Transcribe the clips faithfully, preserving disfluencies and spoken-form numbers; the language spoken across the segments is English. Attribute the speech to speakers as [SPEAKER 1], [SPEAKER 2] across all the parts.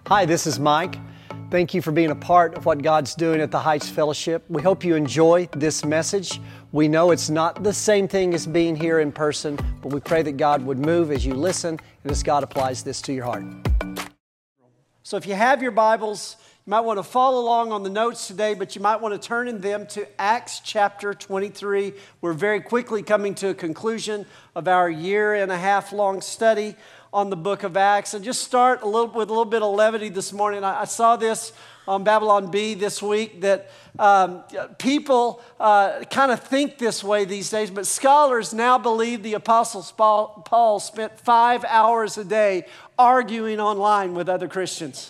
[SPEAKER 1] Hi, this is Mike. Thank you for being a part of what God's doing at the Heights Fellowship. We hope you enjoy this message. We know it's not the same thing as being here in person, but we pray that God would move as you listen and as God applies this to your heart. So if you have your Bibles, you might want to follow along on the notes today, but you might want to turn in them to Acts chapter twenty-three. We're very quickly coming to a conclusion of our year and a half long study on the book of Acts. And just start a little with a little bit of levity this morning. I, I saw this on Babylon Bee this week, that um, people uh, kind of think this way these days, but scholars now believe the Apostle Paul, Paul spent five hours a day arguing online with other Christians.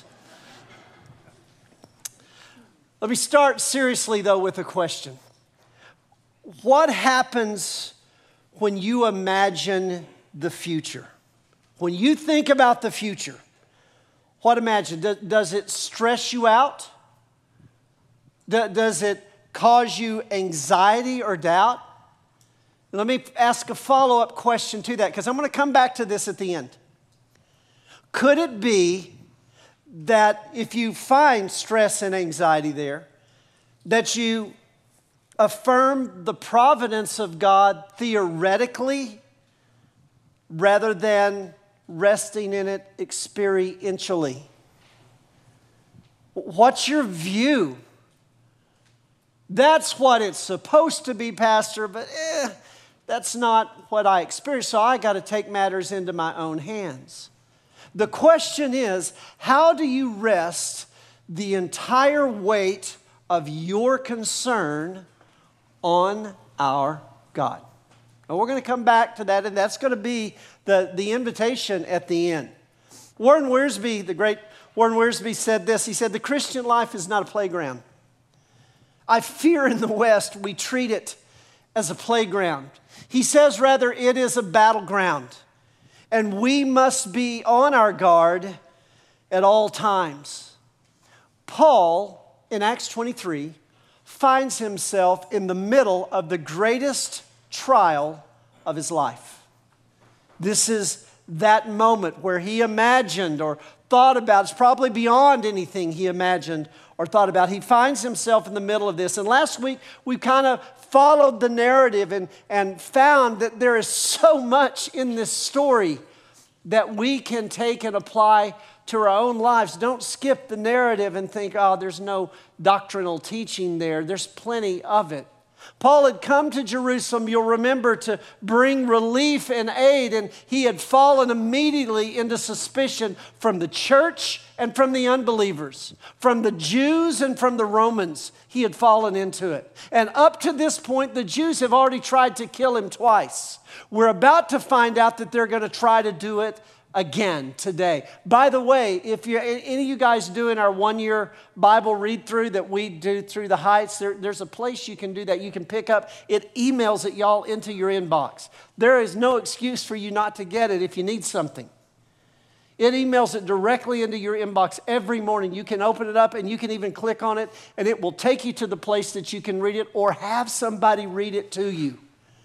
[SPEAKER 1] Let me start seriously, though, with a question. What happens when you imagine the future? When you think about the future, what imagine? Does it stress you out? Does it cause you anxiety or doubt? Let me ask a follow-up question to that, because I'm going to come back to this at the end. Could it be that if you find stress and anxiety there, that you affirm the providence of God theoretically rather than resting in it experientially? What's your view? That's what it's supposed to be, Pastor, but eh, that's not what I experience, so I got to take matters into my own hands. The question is, how do you rest the entire weight of your concern on our God? And we're going to come back to that, and that's going to be the, the invitation at the end. Warren Wiersbe, the great Warren Wiersbe said this. He said, the Christian life is not a playground. I fear in the West we treat it as a playground. He says, rather, it is a battleground, and we must be on our guard at all times. Paul, in Acts twenty-three, finds himself in the middle of the greatest trial of his life. This is that moment where he imagined or thought about, it's probably beyond anything he imagined or thought about. He finds himself in the middle of this. And last week, we kind of followed the narrative and, and found that there is so much in this story that we can take and apply to our own lives. Don't skip the narrative and think, oh, there's no doctrinal teaching there. There's plenty of it. Paul had come to Jerusalem, you'll remember, to bring relief and aid, and he had fallen immediately into suspicion from the church and from the unbelievers, from the Jews and from the Romans. He had fallen into it. And up to this point, the Jews have already tried to kill him twice. We're about to find out that they're going to try to do it again today. By the way, if you any of you guys doing our one-year Bible read-through that we do through the Heights, there, there's a place you can do that. You can pick up, it emails it y'all into your inbox. There is no excuse for you not to get it if you need something. It emails it directly into your inbox every morning. You can open it up and you can even click on it, and it will take you to the place that you can read it or have somebody read it to you.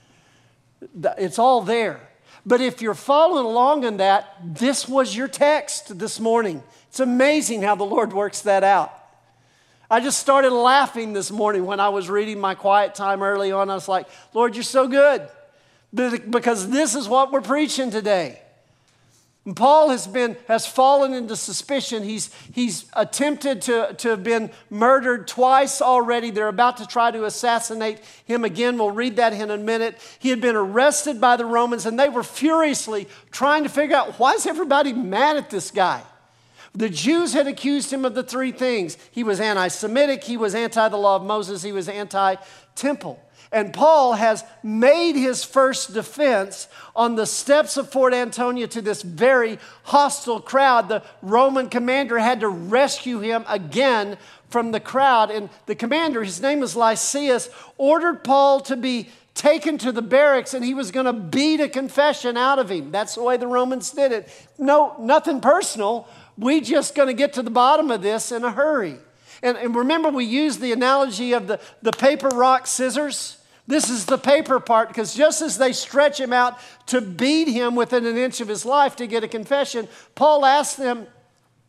[SPEAKER 1] It's all there. But if you're following along in that, this was your text this morning. It's amazing how the Lord works that out. I just started laughing this morning when I was reading my quiet time early on. I was like, Lord, you're so good, because this is what we're preaching today. And Paul has been has fallen into suspicion. He's, he's attempted to, to have been murdered twice already. They're about to try to assassinate him again. We'll read that in a minute. He had been arrested by the Romans, and they were furiously trying to figure out, why is everybody mad at this guy? The Jews had accused him of the three things. He was anti-Semitic, he was anti the law of Moses, he was anti-temple. And Paul has made his first defense on the steps of Fort Antonia to this very hostile crowd. The Roman commander had to rescue him again from the crowd. And the commander, his name is Lysias, ordered Paul to be taken to the barracks, and he was going to beat a confession out of him. That's the way the Romans did it. No, nothing personal. We just going to get to the bottom of this in a hurry. And, and remember, we used the analogy of the, the paper, rock, scissors. This is the paper part, because just as they stretch him out to beat him within an inch of his life to get a confession, Paul asked them,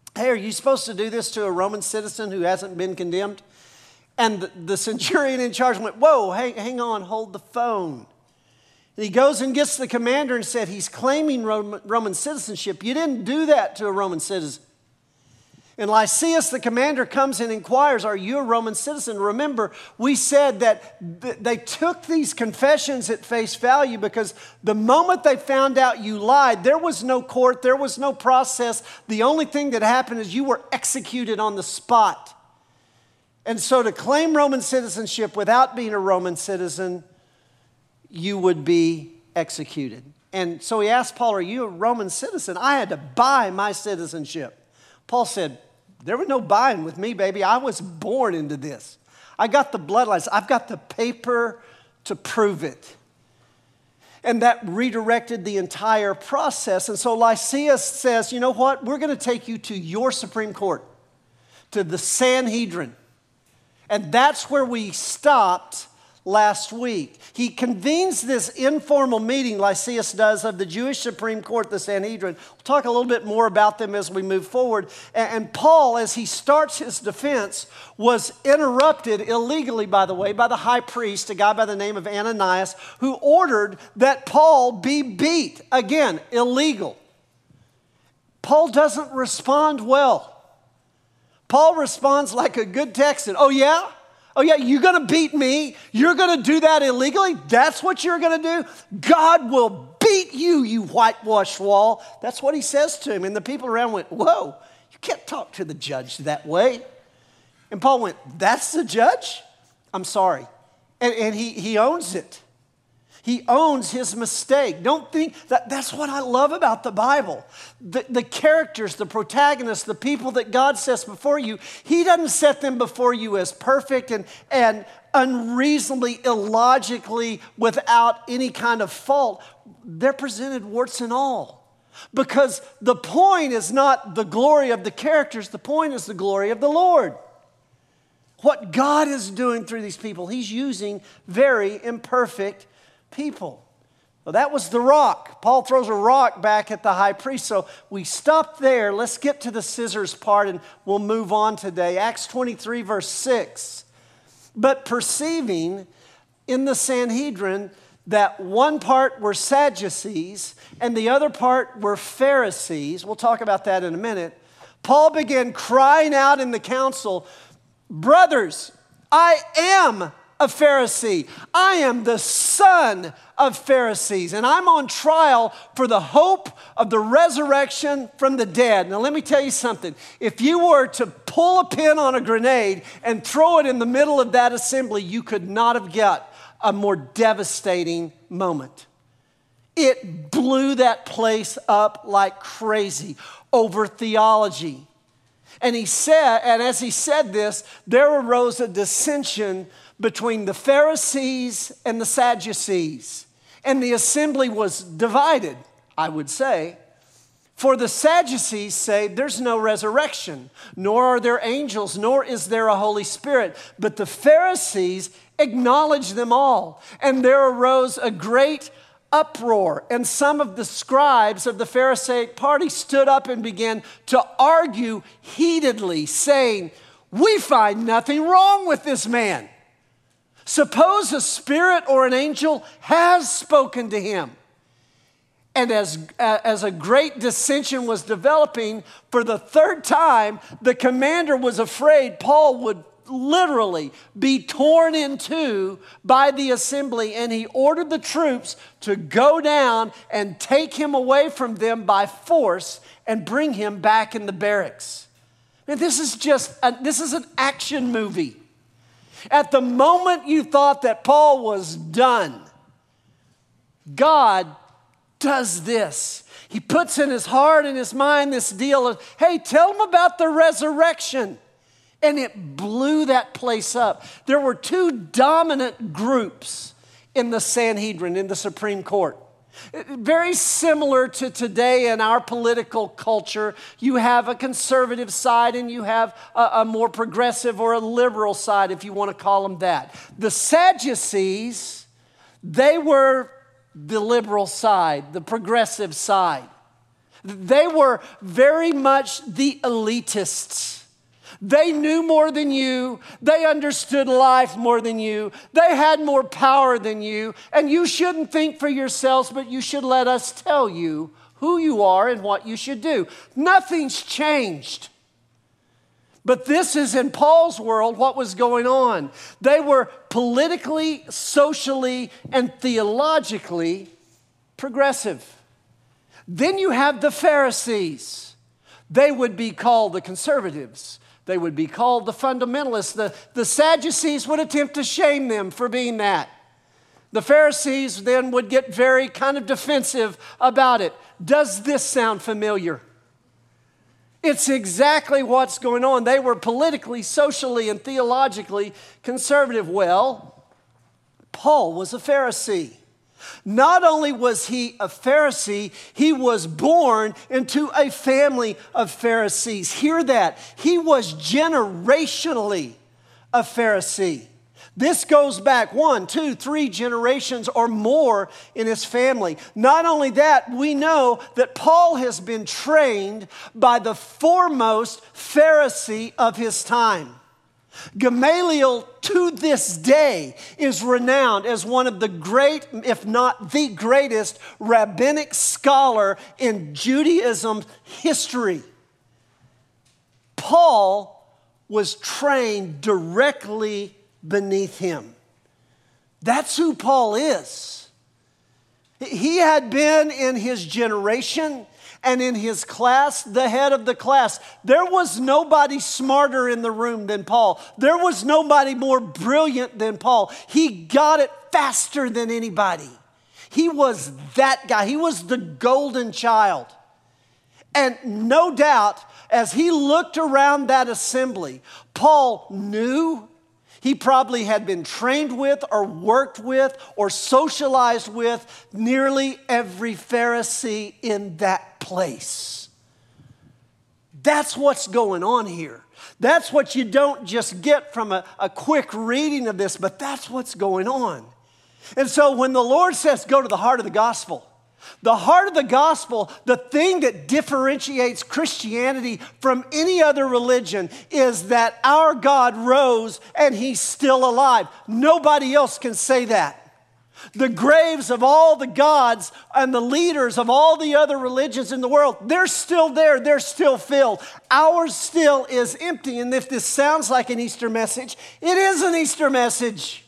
[SPEAKER 1] hey, are you supposed to do this to a Roman citizen who hasn't been condemned? And the, the centurion in charge went, whoa, hang, hang on, hold the phone. And he goes and gets the commander and said, he's claiming Roman, Roman citizenship. You didn't do that to a Roman citizen. And Lysias, the commander, comes and inquires, are you a Roman citizen? Remember, we said that th- they took these confessions at face value because the moment they found out you lied, there was no court, there was no process. The only thing that happened is you were executed on the spot. And so to claim Roman citizenship without being a Roman citizen, you would be executed. And so he asked Paul, are you a Roman citizen? I had to buy my citizenship. Paul said, there was no buying with me, baby. I was born into this. I got the bloodlines. I've got the paper to prove it. And that redirected the entire process. And so Lysias says, you know what? We're going to take you to your Supreme Court, to the Sanhedrin. And that's where we stopped last week. He convenes this informal meeting, Lysias does, of the Jewish Supreme Court, the Sanhedrin. We'll talk a little bit more about them as we move forward. And Paul, as he starts his defense, was interrupted illegally, by the way, by the high priest, a guy by the name of Ananias, who ordered that Paul be beat. Again, illegal. Paul doesn't respond well. Paul responds like a good Texan. Oh, yeah? Oh, yeah, you're going to beat me? You're going to do that illegally? That's what you're going to do? God will beat you, you whitewashed wall. That's what he says to him. And the people around went, whoa, you can't talk to the judge that way. And Paul went, that's the judge? I'm sorry. And, and he, he owns it. He owns his mistake. Don't think that that's what I love about the Bible. The, the characters, the protagonists, the people that God sets before you, he doesn't set them before you as perfect and, and unreasonably, illogically, without any kind of fault. They're presented warts and all. Because the point is not the glory of the characters, the point is the glory of the Lord. What God is doing through these people, he's using very imperfect people. Well, that was the rock. Paul throws a rock back at the high priest. So we stop there. Let's get to the scissors part and we'll move on today. Acts twenty-three, verse six. But perceiving in the Sanhedrin that one part were Sadducees and the other part were Pharisees, we'll talk about that in a minute, Paul began crying out in the council, brothers, I am a Pharisee. I am the son of Pharisees, and I'm on trial for the hope of the resurrection from the dead. Now, let me tell you something. If you were to pull a pin on a grenade and throw it in the middle of that assembly, you could not have got a more devastating moment. It blew that place up like crazy over theology. And he said, and as he said this, there arose a dissension between the Pharisees and the Sadducees. And the assembly was divided, I would say. For the Sadducees say there's no resurrection, nor are there angels, nor is there a Holy Spirit. But the Pharisees acknowledge them all. And there arose a great uproar. And some of the scribes of the Pharisaic party stood up and began to argue heatedly, saying, we find nothing wrong with this man. Suppose a spirit or an angel has spoken to him. And as, uh, as a great dissension was developing, for the third time, the commander was afraid Paul would literally be torn in two by the assembly, and he ordered the troops to go down and take him away from them by force and bring him back in the barracks. And this is just, a, this is an action movie. At the moment you thought that Paul was done, God does this. He puts in his heart and his mind this deal of, hey, tell them about the resurrection. And it blew that place up. There were two dominant groups in the Sanhedrin, in the Supreme Court. Very similar to today in our political culture. You have a conservative side and you have a, a more progressive or a liberal side, if you want to call them that. The Sadducees, they were the liberal side, the progressive side. They were very much the elitists. They knew more than you. They understood life more than you. They had more power than you. And you shouldn't think for yourselves, but you should let us tell you who you are and what you should do. Nothing's changed. But this is in Paul's world what was going on. They were politically, socially, and theologically progressive. Then you have the Pharisees. They would be called the conservatives. They would be called the fundamentalists. The, the Sadducees would attempt to shame them for being that. The Pharisees then would get very kind of defensive about it. Does this sound familiar? It's exactly what's going on. They were politically, socially, and theologically conservative. Well, Paul was a Pharisee. Not only was he a Pharisee, he was born into a family of Pharisees. Hear that. He was generationally a Pharisee. This goes back one, two, three generations or more in his family. Not only that, we know that Paul has been trained by the foremost Pharisee of his time. Gamaliel, to this day, is renowned as one of the great, if not the greatest, rabbinic scholar in Judaism history. Paul was trained directly beneath him. That's who Paul is. He had been in his generation and in his class, the head of the class. There was nobody smarter in the room than Paul. There was nobody more brilliant than Paul. He got it faster than anybody. He was that guy. He was the golden child. And no doubt, as he looked around that assembly, Paul knew. He probably had been trained with or worked with or socialized with nearly every Pharisee in that place. That's what's going on here. That's what you don't just get from a, a quick reading of this, but that's what's going on. And so when the Lord says, go to the heart of the gospel, the heart of the gospel, the thing that differentiates Christianity from any other religion is that our God rose and he's still alive. Nobody else can say that. The graves of all the gods and the leaders of all the other religions in the world, they're still there. They're still filled. Ours still is empty. And if this sounds like an Easter message, it is an Easter message.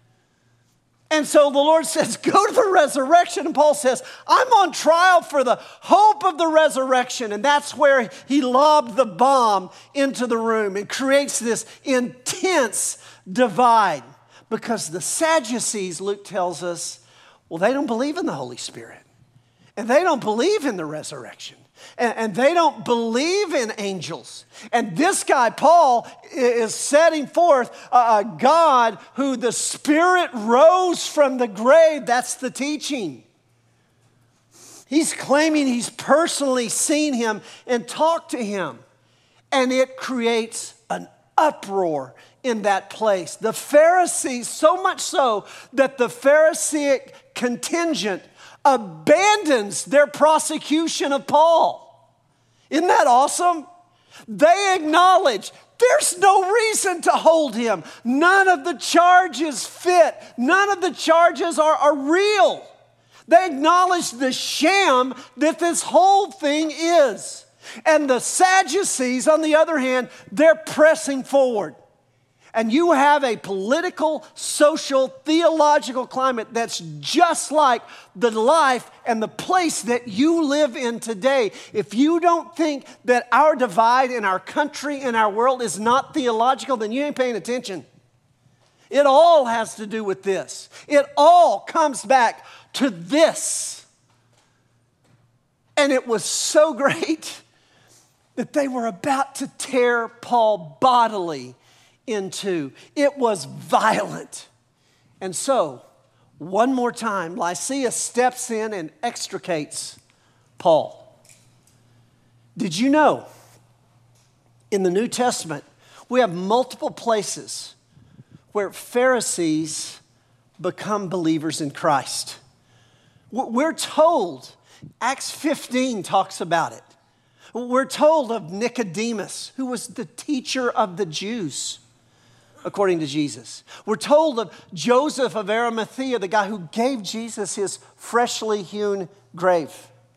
[SPEAKER 1] And so the Lord says, go to the resurrection. And Paul says, I'm on trial for the hope of the resurrection. And that's where he lobbed the bomb into the room and creates this intense divide. Because the Sadducees, Luke tells us, well, they don't believe in the Holy Spirit. And they don't believe in the resurrection. And, and they don't believe in angels. And this guy, Paul, is setting forth a, a God who the Spirit rose from the grave. That's the teaching. He's claiming he's personally seen him and talked to him. And it creates an uproar in that place. The Pharisees, so much so that the Pharisaic contingent abandons their prosecution of Paul. Isn't that awesome? They acknowledge there's no reason to hold him. None of the charges fit. None of the charges are, are real. They acknowledge the sham that this whole thing is. And the Sadducees, on the other hand, they're pressing forward. And you have a political, social, theological climate that's just like the life and the place that you live in today. If you don't think that our divide in our country and our world is not theological, then you ain't paying attention. It all has to do with this. It all comes back to this. And it was so great that they were about to tear Paul bodily into. It was violent. And so, one more time, Lysias steps in and extricates Paul. Did you know in the New Testament we have multiple places where Pharisees become believers in Christ? We're told Acts fifteen talks about it. We're told of Nicodemus, who was the teacher of the Jews, according to Jesus. We're told of Joseph of Arimathea, the guy who gave Jesus his freshly hewn grave.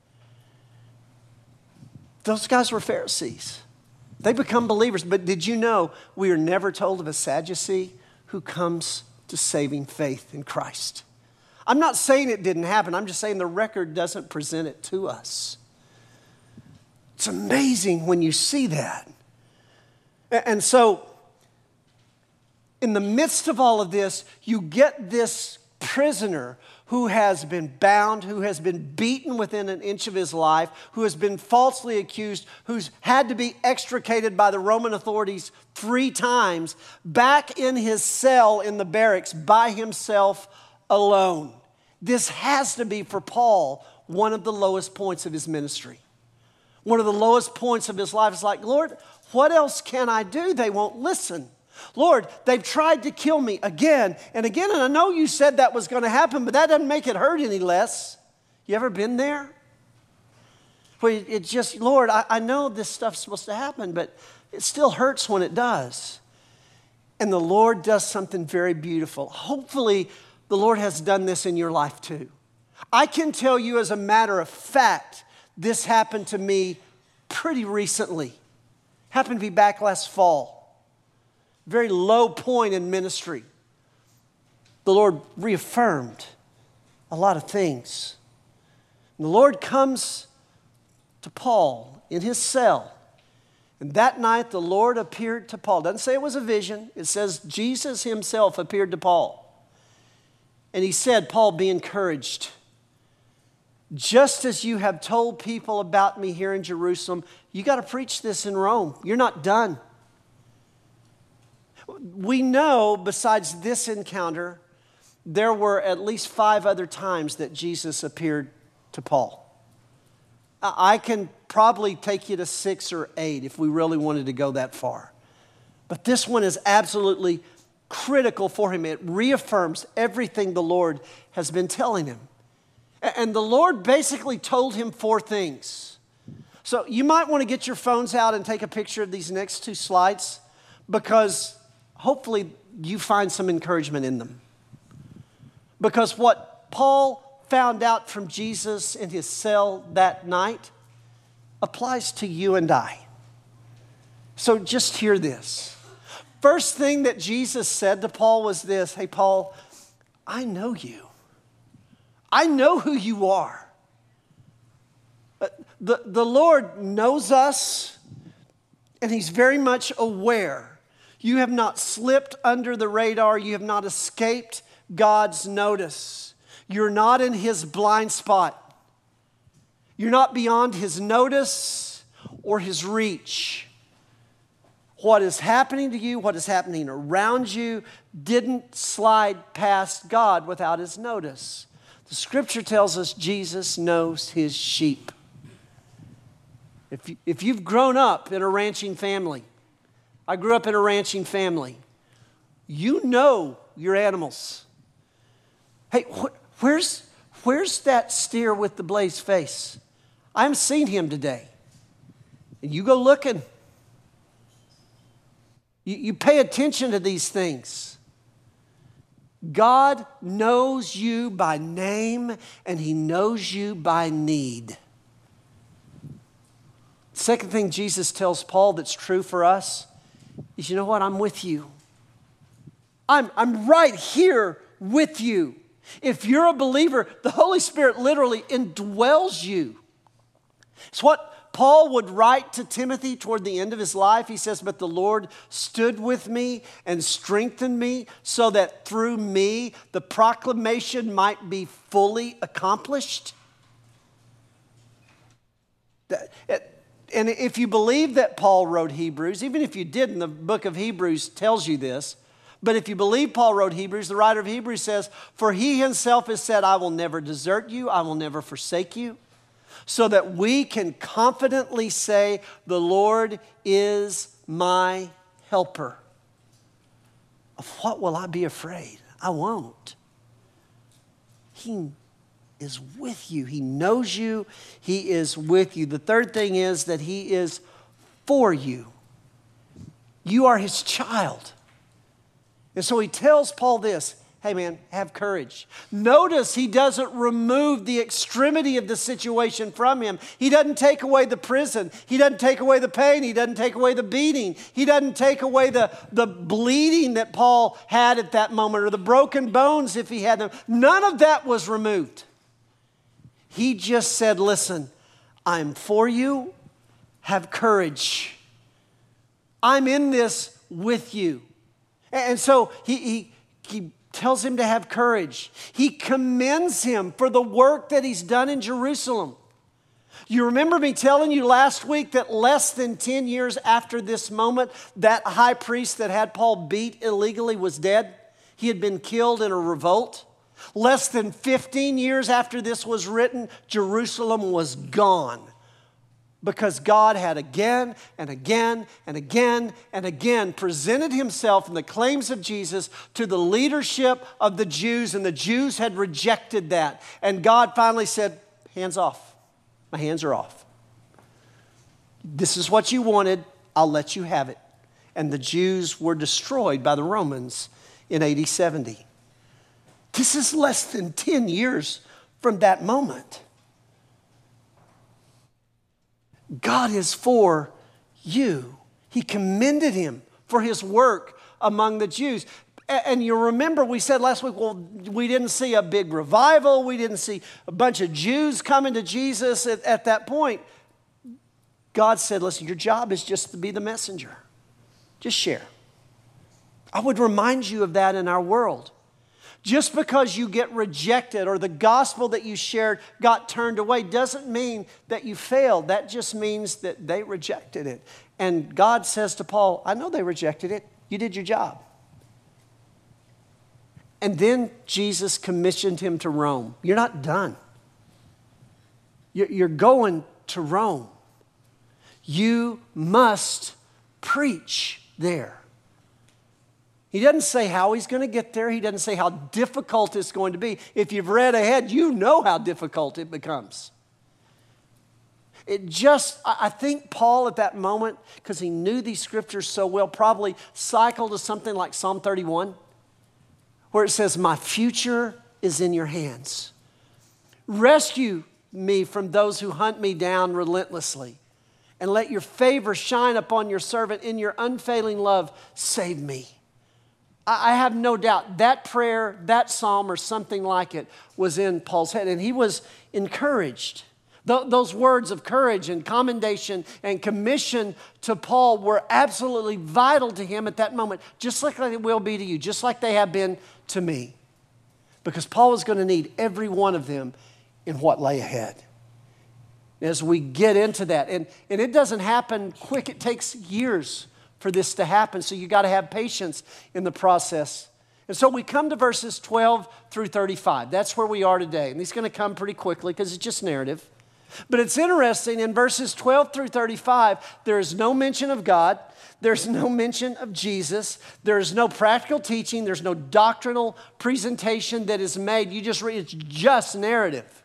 [SPEAKER 1] Those guys were Pharisees. They become believers. But did you know we are never told of a Sadducee who comes to saving faith in Christ? I'm not saying it didn't happen. I'm just saying the record doesn't present it to us. It's amazing when you see that. And so, in the midst of all of this, you get this prisoner who has been bound, who has been beaten within an inch of his life, who has been falsely accused, who's had to be extricated by the Roman authorities three times, back in his cell in the barracks by himself alone. This has to be, for Paul, one of the lowest points of his ministry. One of the lowest points of his life is like, Lord, what else can I do? They won't listen. Lord, they've tried to kill me again and again, and I know you said that was going to happen, but that doesn't make it hurt any less. You ever been there? Where it just, Lord, I, I know this stuff's supposed to happen, but it still hurts when it does. And the Lord does something very beautiful. Hopefully, the Lord has done this in your life too. I can tell you as a matter of fact, this happened to me pretty recently. Happened to be back last fall. Very low point in ministry. The Lord reaffirmed a lot of things. And the Lord comes to Paul in his cell. And that night the Lord appeared to Paul. It doesn't say it was a vision. It says Jesus himself appeared to Paul. And he said, Paul, be encouraged. Just as you have told people about me here in Jerusalem, you got to preach this in Rome. You're not done. We know, besides this encounter, there were at least five other times that Jesus appeared to Paul. I can probably take you to six or eight if we really wanted to go that far. But this one is absolutely critical for him. It reaffirms everything the Lord has been telling him. And the Lord basically told him four things. So you might want to get your phones out and take a picture of these next two slides, because hopefully you find some encouragement in them. Because what Paul found out from Jesus in his cell that night applies to you and I. So just hear this. First thing that Jesus said to Paul was this: hey, Paul, I know you. I know who you are. The, the Lord knows us, and he's very much aware. You have not slipped under the radar. You have not escaped God's notice. You're not in his blind spot. You're not beyond his notice or his reach. What is happening to you, what is happening around you, didn't slide past God without his notice. The scripture tells us Jesus knows his sheep. If, you, if you've grown up in a ranching family, I grew up in a ranching family, you know your animals. Hey, wh- where's, where's that steer with the blazed face? I haven't seen him today. And you go looking. You, you pay attention to these things. God knows you by name, and he knows you by need. Second thing Jesus tells Paul that's true for us is, you know what? I'm with you. I'm, I'm right here with you. If you're a believer, the Holy Spirit literally indwells you. It's what Paul would write to Timothy toward the end of his life. He says, but the Lord stood with me and strengthened me so that through me the proclamation might be fully accomplished. And if you believe that Paul wrote Hebrews, even if you didn't, the book of Hebrews tells you this. But if you believe Paul wrote Hebrews, the writer of Hebrews says, for he himself has said, I will never desert you, I will never forsake you. So that we can confidently say, the Lord is my helper. Of what will I be afraid? I won't. He is with you. He knows you. He is with you. The third thing is that he is for you. You are his child. And so he tells Paul this, hey man, have courage. Notice he doesn't remove the extremity of the situation from him. He doesn't take away the prison. He doesn't take away the pain. He doesn't take away the beating. He doesn't take away the, the bleeding that Paul had at that moment or the broken bones if he had them. None of that was removed. He just said, listen, I'm for you. Have courage. I'm in this with you. And so he, he, he tells him to have courage. He commends him for the work that he's done in Jerusalem. You remember me telling you last week that less than ten years after this moment, that high priest that had Paul beat illegally was dead? He had been killed in a revolt. Less than fifteen years after this was written, Jerusalem was gone. Because God had again and again and again and again presented himself in the claims of Jesus to the leadership of the Jews, and the Jews had rejected that. And God finally said, hands off. My hands are off. This is what you wanted. I'll let you have it. And the Jews were destroyed by the Romans in A D seventy. This is less than ten years from that moment. God is for you. He commended him for his work among the Jews. And you remember we said last week, well, we didn't see a big revival. We didn't see a bunch of Jews coming to Jesus at, at that point. God said, listen, your job is just to be the messenger. Just share. I would remind you of that in our world. Just because you get rejected or the gospel that you shared got turned away doesn't mean that you failed. That just means that they rejected it. And God says to Paul, I know they rejected it. You did your job. And then Jesus commissioned him to Rome. You're not done. You're going to Rome. You must preach there. He doesn't say how he's going to get there. He doesn't say how difficult it's going to be. If you've read ahead, you know how difficult it becomes. It just, I think Paul at that moment, because he knew these scriptures so well, probably cycled to something like Psalm thirty-one, where it says, my future is in your hands. Rescue me from those who hunt me down relentlessly, and let your favor shine upon your servant. In your unfailing love, save me. I have no doubt that prayer, that psalm, or something like it was in Paul's head. And he was encouraged. Th- those words of courage and commendation and commission to Paul were absolutely vital to him at that moment, just like they will be to you, just like they have been to me. Because Paul was going to need every one of them in what lay ahead. As we get into that, and, and it doesn't happen quick, it takes years for this to happen. So you got to have patience in the process. And so we come to verses twelve through thirty-five. That's where we are today. And he's going to come pretty quickly because it's just narrative. But it's interesting, in verses twelve through thirty-five, there is no mention of God. There's no mention of Jesus. There's no practical teaching. There's no doctrinal presentation that is made. You just read, it's just narrative.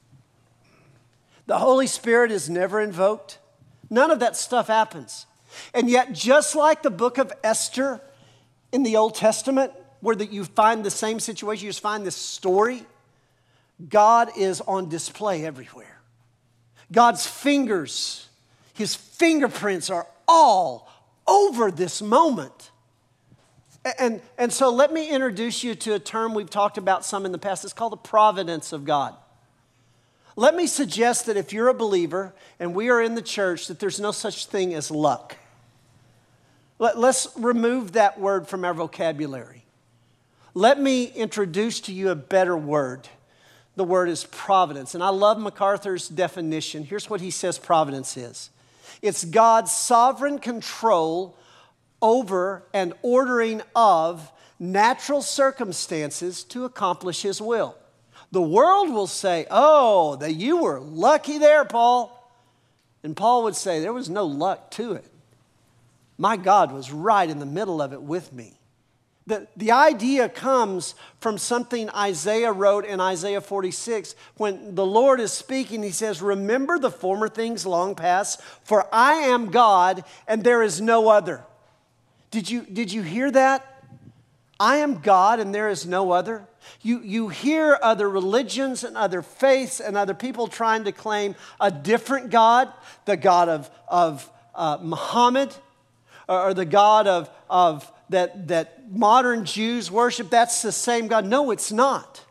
[SPEAKER 1] The Holy Spirit is never invoked. None of that stuff happens. And yet, just like the book of Esther in the Old Testament, where that you find the same situation, you just find this story, God is on display everywhere. God's fingers, his fingerprints are all over this moment. And, and so let me introduce you to a term we've talked about some in the past. It's called the providence of God. Let me suggest that if you're a believer and we are in the church, that there's no such thing as luck. Let, let's remove that word from our vocabulary. Let me introduce to you a better word. The word is providence. And I love MacArthur's definition. Here's what he says providence is. It's God's sovereign control over and ordering of natural circumstances to accomplish his will. The world will say, oh, that you were lucky there, Paul. And Paul would say, there was no luck to it. My God was right in the middle of it with me. The, the idea comes from something Isaiah wrote in Isaiah forty-six. When the Lord is speaking, he says, remember the former things long past, for I am God and there is no other. Did you, did you hear that? I am God and there is no other. You, you hear other religions and other faiths and other people trying to claim a different God, the God of, of uh, Muhammad, or, or the God of, of that, that modern Jews worship. That's the same God. No, it's not.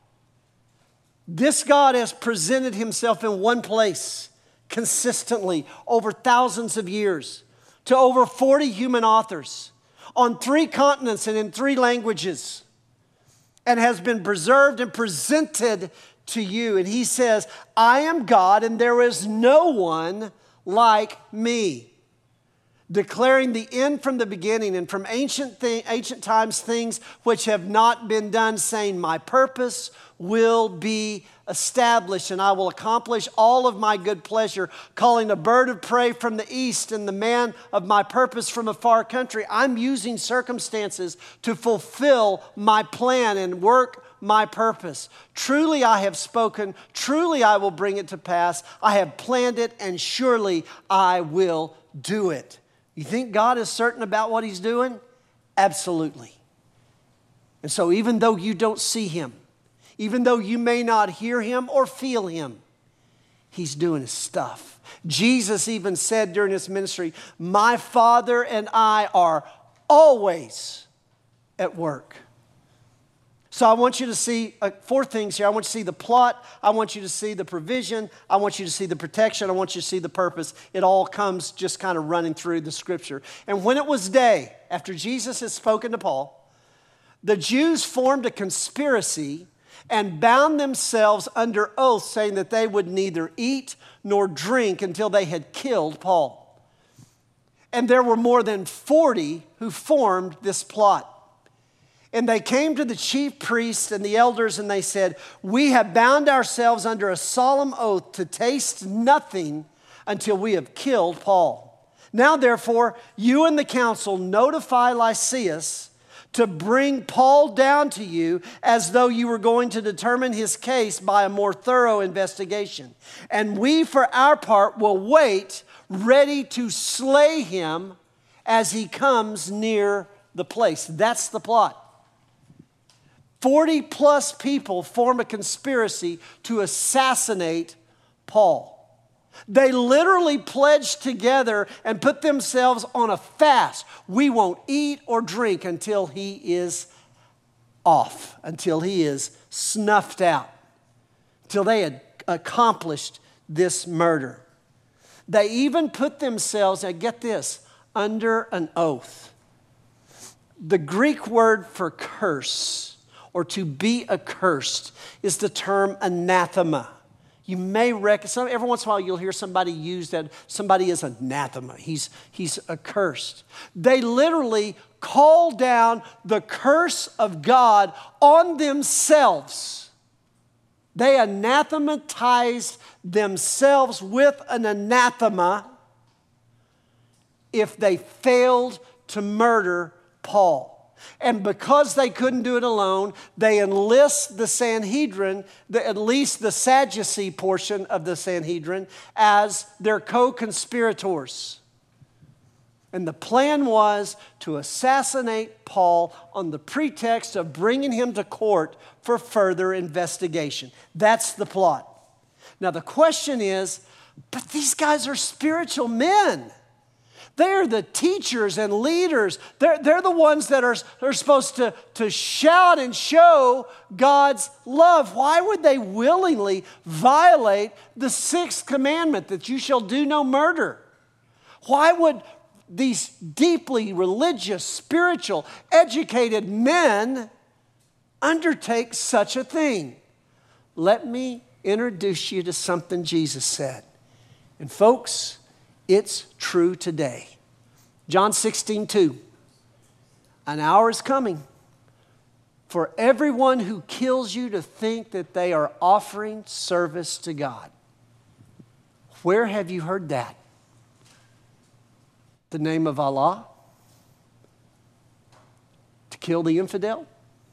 [SPEAKER 1] This God has presented himself in one place consistently over thousands of years to over forty human authors on three continents and in three languages, and has been preserved and presented to you. And he says, I am God and there is no one like me. Declaring the end from the beginning and from ancient, thi- ancient times things which have not been done, saying, my purpose will be established and I will accomplish all of my good pleasure, calling a bird of prey from the east and the man of my purpose from a far country. I'm using circumstances to fulfill my plan and work my purpose. Truly I have spoken, truly I will bring it to pass. I have planned it and surely I will do it. You think God is certain about what he's doing? Absolutely. And so even though you don't see him, even though you may not hear him or feel him, he's doing his stuff. Jesus even said during his ministry, my Father and I are always at work. So I want you to see uh, four things here. I want you to see the plot. I want you to see the provision. I want you to see the protection. I want you to see the purpose. It all comes just kind of running through the scripture. And when it was day, after Jesus had spoken to Paul, the Jews formed a conspiracy and bound themselves under oath, saying that they would neither eat nor drink until they had killed Paul. And there were more than forty who formed this plot. And they came to the chief priests and the elders and they said, we have bound ourselves under a solemn oath to taste nothing until we have killed Paul. Now therefore, you and the council notify Lysias to bring Paul down to you as though you were going to determine his case by a more thorough investigation. And we for our part will wait ready to slay him as he comes near the place. That's the plot. forty plus people form a conspiracy to assassinate Paul. They literally pledged together and put themselves on a fast. We won't eat or drink until he is off, until he is snuffed out, until they had accomplished this murder. They even put themselves, now get this, under an oath. The Greek word for curse, or to be accursed, is the term anathema. You may reckon, every once in a while you'll hear somebody use that, somebody is anathema, he's, he's accursed. They literally call down the curse of God on themselves. They anathematized themselves with an anathema if they failed to murder Paul. And because they couldn't do it alone, they enlist the Sanhedrin, the, at least the Sadducee portion of the Sanhedrin, as their co-conspirators. And the plan was to assassinate Paul on the pretext of bringing him to court for further investigation. That's the plot. Now the question is, but these guys are spiritual men. They're the teachers and leaders. They're, they're the ones that are, are supposed to, to shout and show God's love. Why would they willingly violate the sixth commandment that you shall do no murder? Why would these deeply religious, spiritual, educated men undertake such a thing? Let me introduce you to something Jesus said. And folks, it's true today. John sixteen two. An hour is coming for everyone who kills you to think that they are offering service to God. Where have you heard that? The name of Allah? To kill the infidel?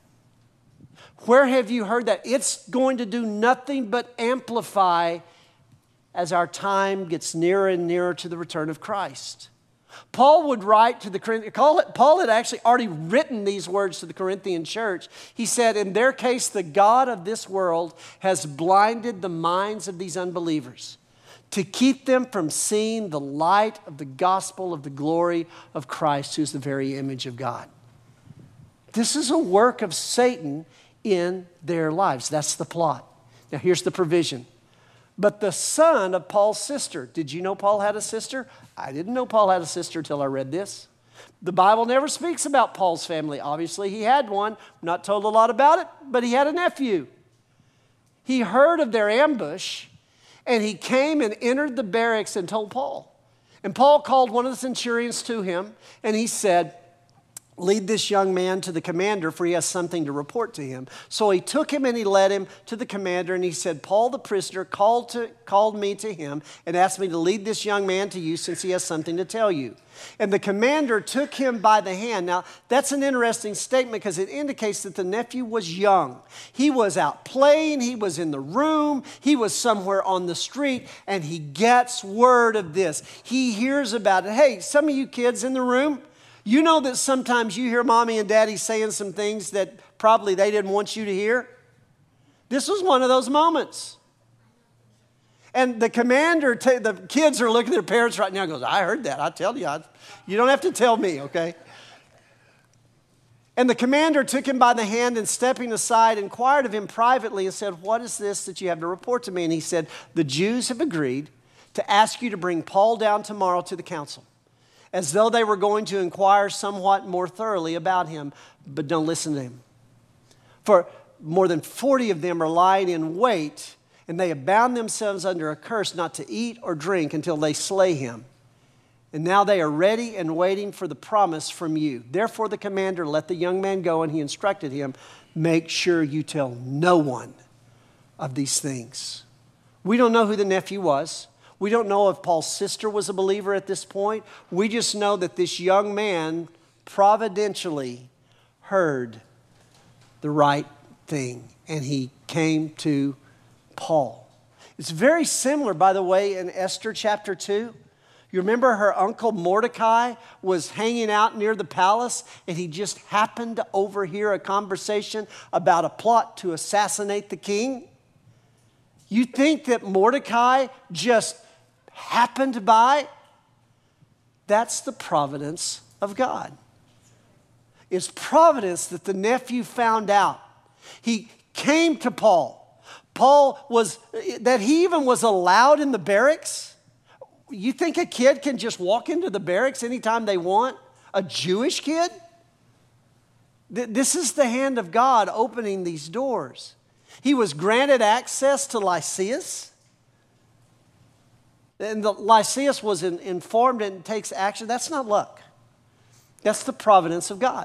[SPEAKER 1] Where have you heard that? It's going to do nothing but amplify as our time gets nearer and nearer to the return of Christ. Paul would write to the Corinthians, Paul had actually already written these words to the Corinthian church. He said, in their case, the God of this world has blinded the minds of these unbelievers to keep them from seeing the light of the gospel of the glory of Christ, who's the very image of God. This is a work of Satan in their lives. That's the plot. Now here's the provision. But the son of Paul's sister. Did you know Paul had a sister? I didn't know Paul had a sister until I read this. The Bible never speaks about Paul's family. Obviously, he had one. I'm not told a lot about it, but he had a nephew. He heard of their ambush, and he came and entered the barracks and told Paul. And Paul called one of the centurions to him, and he said, lead this young man to the commander, for he has something to report to him. So he took him and he led him to the commander, and he said, Paul the prisoner called, to, called me to him and asked me to lead this young man to you since he has something to tell you. And the commander took him by the hand. Now, that's an interesting statement because it indicates that the nephew was young. He was out playing. He was in the room. He was somewhere on the street, and he gets word of this. He hears about it. Hey, some of you kids in the room, you know that sometimes you hear mommy and daddy saying some things that probably they didn't want you to hear? This was one of those moments. And the commander, t- the kids are looking at their parents right now and goes, I heard that. I tell you, I, you don't have to tell me, okay? And the commander took him by the hand and stepping aside, inquired of him privately and said, what is this that you have to report to me? And he said, the Jews have agreed to ask you to bring Paul down tomorrow to the council, as though they were going to inquire somewhat more thoroughly about him, but don't listen to him. For more than forty of them are lying in wait, and they have bound themselves under a curse not to eat or drink until they slay him. And now they are ready and waiting for the promise from you. Therefore the commander let the young man go, and he instructed him, make sure you tell no one of these things. We don't know who the nephew was. We don't know if Paul's sister was a believer at this point. We just know that this young man providentially heard the right thing, and he came to Paul. It's very similar, by the way, in Esther chapter two. You remember her uncle Mordecai was hanging out near the palace, and he just happened to overhear a conversation about a plot to assassinate the king? You think that Mordecai just happened by? That's the providence of God. It's providence that the nephew found out. He came to Paul. Paul was, that he even was allowed in the barracks. You think a kid can just walk into the barracks anytime they want? A Jewish kid? This is the hand of God opening these doors. He was granted access to Lysias. And the Lysias was in, informed and takes action. That's not luck. That's the providence of God.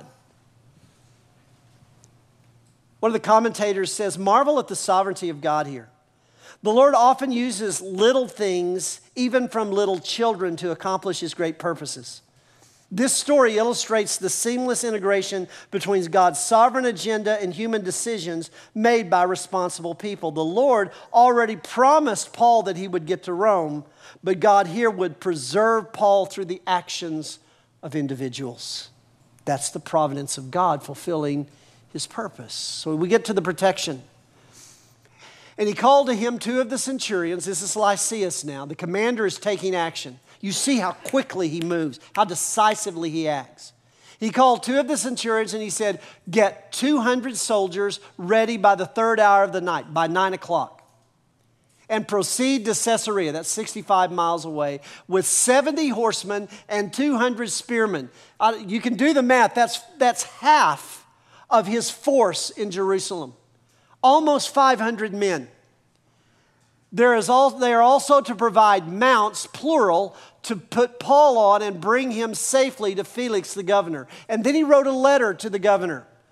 [SPEAKER 1] One of the commentators says, marvel at the sovereignty of God here. The Lord often uses little things, even from little children, to accomplish his great purposes. This story illustrates the seamless integration between God's sovereign agenda and human decisions made by responsible people. The Lord already promised Paul that he would get to Rome, but God here would preserve Paul through the actions of individuals. That's the providence of God fulfilling his purpose. So we get to the protection. And he called to him two of the centurions. This is Lysias now. The commander is taking action. You see how quickly he moves, how decisively he acts. He called two of the centurions and he said, get two hundred soldiers ready by the third hour of the night, by nine o'clock. And proceed to Caesarea, that's sixty-five miles away, with seventy horsemen and two hundred spearmen. Uh, you can do the math. That's, that's half of his force in Jerusalem. Almost five hundred men. There is all, they are also to provide mounts, plural, to put Paul on and bring him safely to Felix the governor. And then he wrote a letter to the governor.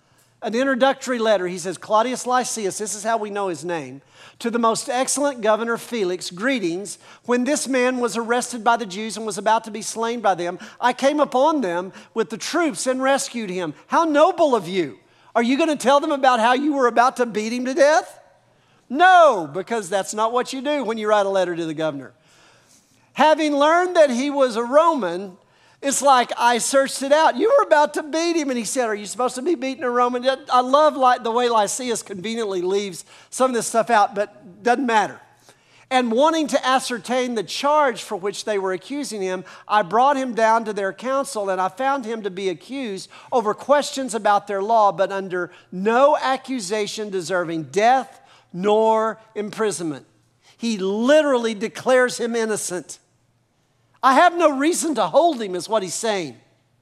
[SPEAKER 1] an introductory letter. He says, Claudius Lysias, this is how we know his name, to the most excellent governor Felix, greetings. When this man was arrested by the Jews and was about to be slain by them, I came upon them with the troops and rescued him. How noble of you. Are you going to tell them about how you were about to beat him to death? No, because that's not what you do when you write a letter to the governor. Having learned that he was a Roman, it's like I searched it out. You were about to beat him. And he said, are you supposed to be beating a Roman? I love like the way Lysias conveniently leaves some of this stuff out, but doesn't matter. And wanting to ascertain the charge for which they were accusing him, I brought him down to their council, and I found him to be accused over questions about their law, but under no accusation deserving death nor imprisonment. He literally declares him innocent. I have no reason to hold him, is what he's saying.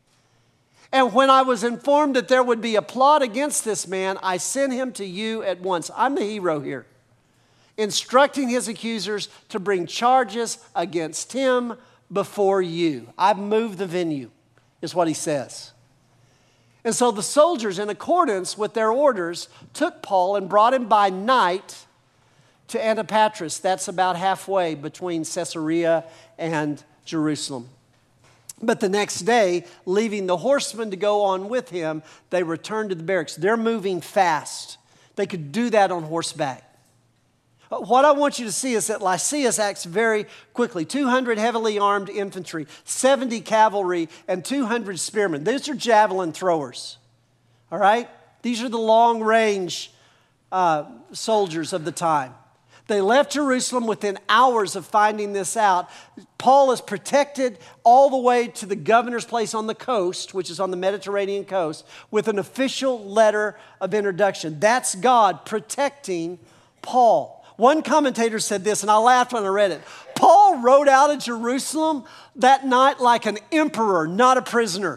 [SPEAKER 1] And when I was informed that there would be a plot against this man, I sent him to you at once. I'm the hero here. Instructing his accusers to bring charges against him before you. I've moved the venue, is what he says. And so the soldiers, in accordance with their orders, took Paul and brought him by night to Antipatris. That's about halfway between Caesarea and Jerusalem. But the next day, leaving the horsemen to go on with him, they returned to the barracks. They're moving fast. They could do that on horseback. What I want you to see is that Lysias acts very quickly. two hundred heavily armed infantry, seventy cavalry, and two hundred spearmen. These are javelin throwers, all right? These are the long-range uh, soldiers of the time. They left Jerusalem within hours of finding this out. Paul is protected all the way to the governor's place on the coast, which is on the Mediterranean coast, with an official letter of introduction. That's God protecting Paul. One commentator said this, and I laughed when I read it. Paul rode out of Jerusalem that night like an emperor, not a prisoner.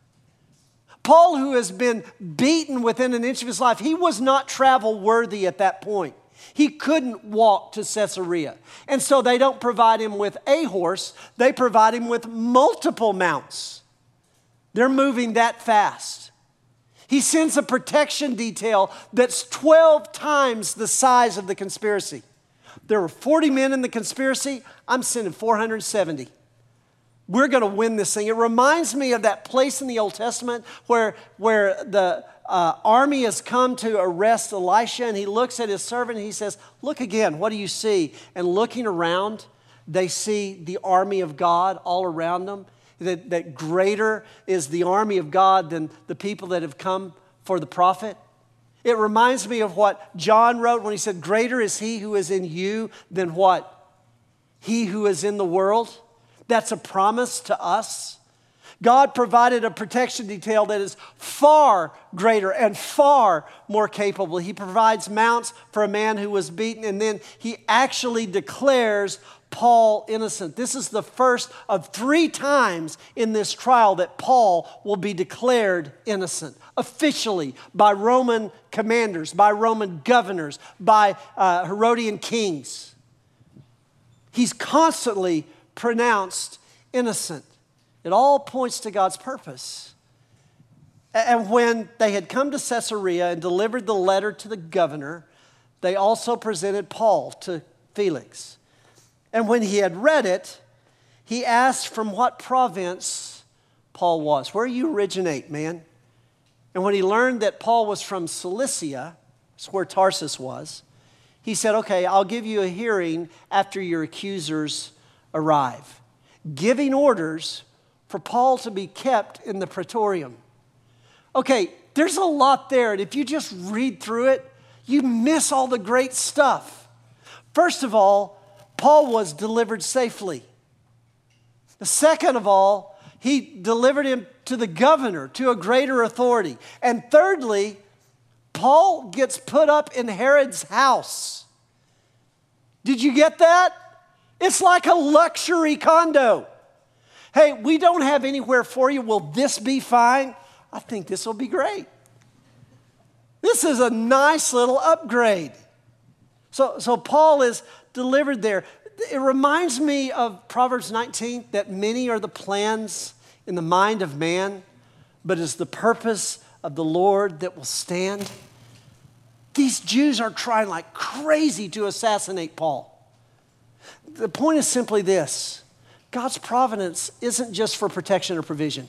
[SPEAKER 1] Paul, who has been beaten within an inch of his life, he was not travel worthy at that point. He couldn't walk to Caesarea. And so they don't provide him with a horse, they provide him with multiple mounts. They're moving that fast. He sends a protection detail that's twelve times the size of the conspiracy. There were forty men in the conspiracy. I'm sending four hundred seventy. We're going to win this thing. It reminds me of that place in the Old Testament where, where the uh, army has come to arrest Elisha, and he looks at his servant and he says, look again, what do you see? And looking around, they see the army of God all around them. That, that greater is the army of God than the people that have come for the prophet. It reminds me of what John wrote when he said, greater is he who is in you than what? He who is in the world. That's a promise to us. God provided a protection detail that is far greater and far more capable. He provides mounts for a man who was beaten, and then he actually declares Paul innocent. This is the first of three times in this trial that Paul will be declared innocent, officially by Roman commanders, by Roman governors, by uh, Herodian kings. He's constantly pronounced innocent. It all points to God's purpose. And when they had come to Caesarea and delivered the letter to the governor, they also presented Paul to Felix. And when he had read it, he asked from what province Paul was. Where you originate, man? And when he learned that Paul was from Cilicia, that's where Tarsus was, he said, okay, I'll give you a hearing after your accusers arrive, giving orders for Paul to be kept in the praetorium. Okay, there's a lot there, and if you just read through it, you miss all the great stuff. First of all, Paul was delivered safely. The second of all, he delivered him to the governor, to a greater authority. And thirdly, Paul gets put up in Herod's house. Did you get that? It's like a luxury condo. Hey, we don't have anywhere for you. Will this be fine? I think this will be great. This is a nice little upgrade. So, so Paul is delivered there. It reminds me of Proverbs nineteen, that many are the plans in the mind of man, but is the purpose of the Lord that will stand. These Jews are trying like crazy to assassinate Paul. The point is simply this: God's providence isn't just for protection or provision.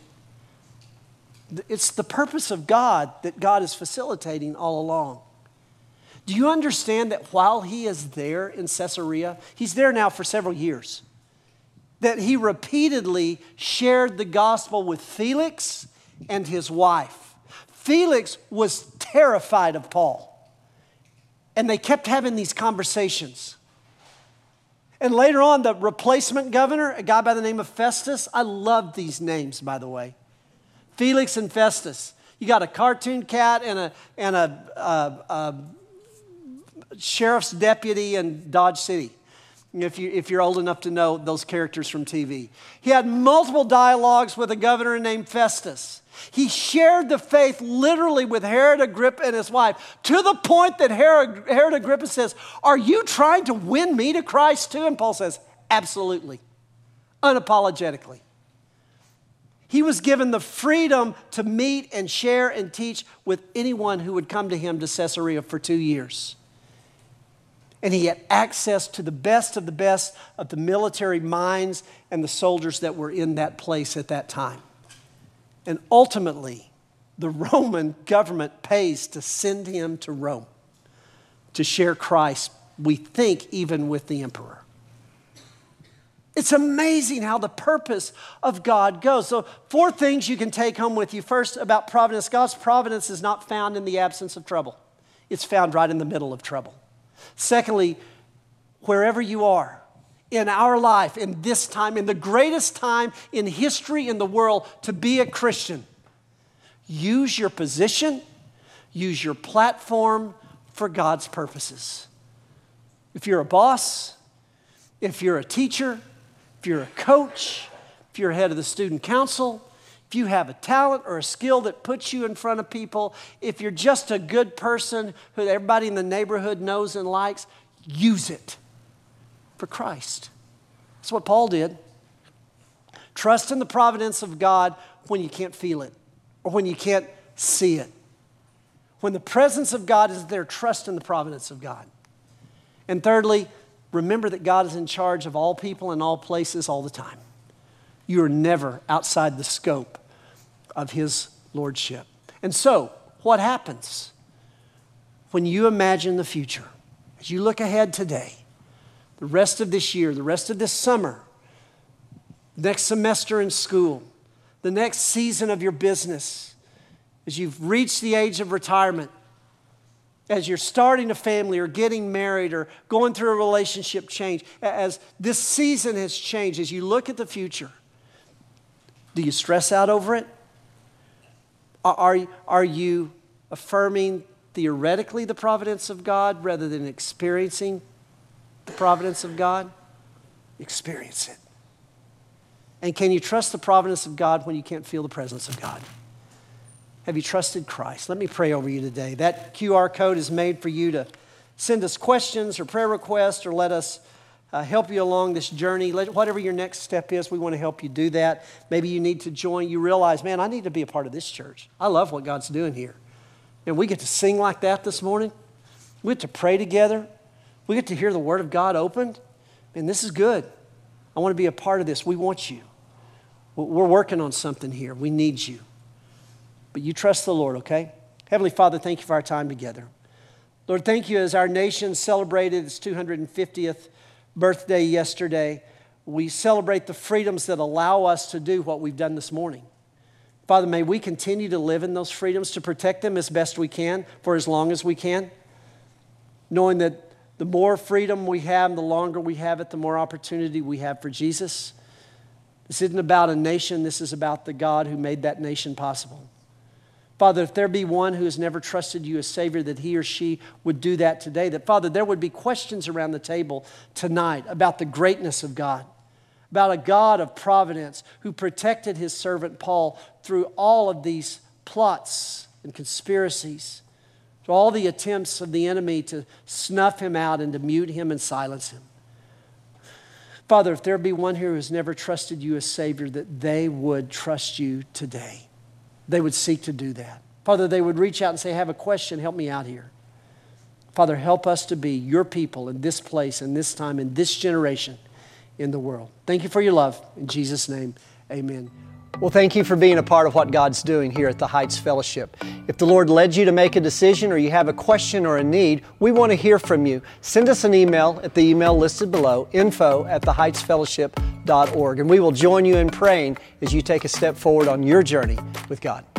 [SPEAKER 1] It's the purpose of God that God is facilitating all along. Do you understand that while he is there in Caesarea, he's there now for several years, that he repeatedly shared the gospel with Felix and his wife? Felix was terrified of Paul, and they kept having these conversations. And later on, the replacement governor, a guy by the name of Festus — I love these names, by the way. Felix and Festus. You got a cartoon cat and a, and a, a, a sheriff's deputy in Dodge City, if, you, if you're old enough to know those characters from T V. He had multiple dialogues with a governor named Festus. He shared the faith literally with Herod Agrippa and his wife, to the point that Herod, Herod Agrippa says, "Are you trying to win me to Christ too?" And Paul says, "Absolutely," unapologetically. He was given the freedom to meet and share and teach with anyone who would come to him to Caesarea for two years. And he had access to the best of the best of the military minds and the soldiers that were in that place at that time. And ultimately, the Roman government pays to send him to Rome to share Christ, we think, even with the emperor. It's amazing how the purpose of God goes. So four things you can take home with you. First, about providence. God's providence is not found in the absence of trouble. It's found right in the middle of trouble. Secondly, wherever you are in our life, in this time, in the greatest time in history in the world to be a Christian, use your position, use your platform for God's purposes. If you're a boss, if you're a teacher, if you're a coach, if you're head of the student council, if you have a talent or a skill that puts you in front of people, if you're just a good person who everybody in the neighborhood knows and likes, use it for Christ. That's what Paul did. Trust in the providence of God when you can't feel it or when you can't see it. When the presence of God is there, trust in the providence of God. And thirdly, remember that God is in charge of all people and all places all the time. You are never outside the scope of his lordship. And so, what happens when you imagine the future? As you look ahead today, the rest of this year, the rest of this summer, next semester in school, the next season of your business, as you've reached the age of retirement, as you're starting a family or getting married or going through a relationship change, as this season has changed, as you look at the future, do you stress out over it? Are, are you affirming theoretically the providence of God rather than experiencing the providence of God? Experience it. And can you trust the providence of God when you can't feel the presence of God? Have you trusted Christ? Let me pray over you today. That Q R code is made for you to send us questions or prayer requests or let us uh, help you along this journey. Let, whatever your next step is, we want to help you do that. Maybe you need to join. You realize, man, I need to be a part of this church. I love what God's doing here. And we get to sing like that this morning. We get to pray together. We get to hear the Word of God opened. And this is good. I want to be a part of this. We want you. We're working on something here. We need you. But you trust the Lord, okay? Heavenly Father, thank you for our time together. Lord, thank you as our nation celebrated its two hundred fiftieth birthday yesterday. We celebrate the freedoms that allow us to do what we've done this morning. Father, may we continue to live in those freedoms, to protect them as best we can for as long as we can, knowing that the more freedom we have, the longer we have it, the more opportunity we have for Jesus. This isn't about a nation. This is about the God who made that nation possible. Father, if there be one who has never trusted you as Savior, that he or she would do that today. That, Father, there would be questions around the table tonight about the greatness of God, about a God of providence who protected his servant Paul through all of these plots and conspiracies, through all the attempts of the enemy to snuff him out and to mute him and silence him. Father, if there be one here who has never trusted you as Savior, that they would trust you today. They would seek to do that. Father, they would reach out and say, I have a question, help me out here. Father, help us to be your people in this place, in this time, in this generation in the world. Thank you for your love. In Jesus' name, amen. Well, thank you for being a part of what God's doing here at the Heights Fellowship. If the Lord led you to make a decision or you have a question or a need, we want to hear from you. Send us an email at the email listed below, info at the heights fellowship dot org, and we will join you in praying as you take a step forward on your journey with God.